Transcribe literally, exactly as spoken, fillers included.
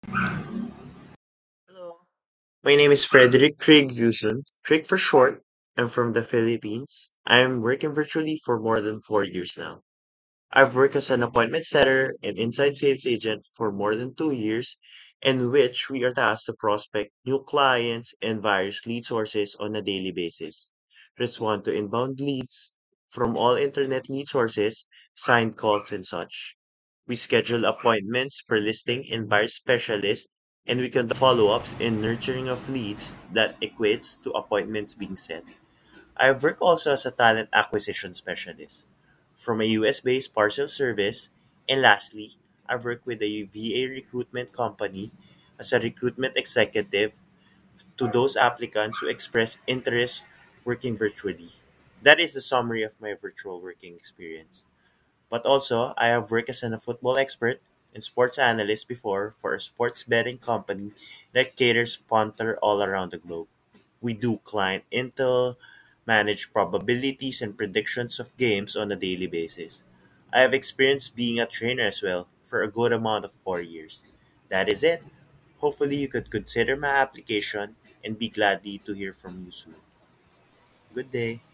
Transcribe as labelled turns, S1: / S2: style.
S1: Hello. My name is Frederick Craig Yusun, Craig for short. I'm from the Philippines. I'm working virtually for more than four years now. I've worked as an appointment setter and inside sales agent for more than two years, in which we are tasked to prospect new clients and various lead sources on a daily basis. Respond to inbound leads from all internet lead sources, signed calls and such. We schedule appointments for listing and buyer specialists, and we conduct follow-ups and nurturing of leads that equates to appointments being set. I work also as a talent acquisition specialist from a U S-based parcel service, and lastly, I work with a V A recruitment company as a recruitment executive to those applicants who express interest working virtually. That is the summary of my virtual working experience. But also, I have worked as a football expert and sports analyst before for a sports betting company that caters punter all around the globe. We do client intel, manage probabilities and predictions of games on a daily basis. I have experience being a trainer as well for a good amount of four years. That is it. Hopefully, you could consider my application and be gladly to hear from you soon. Good day.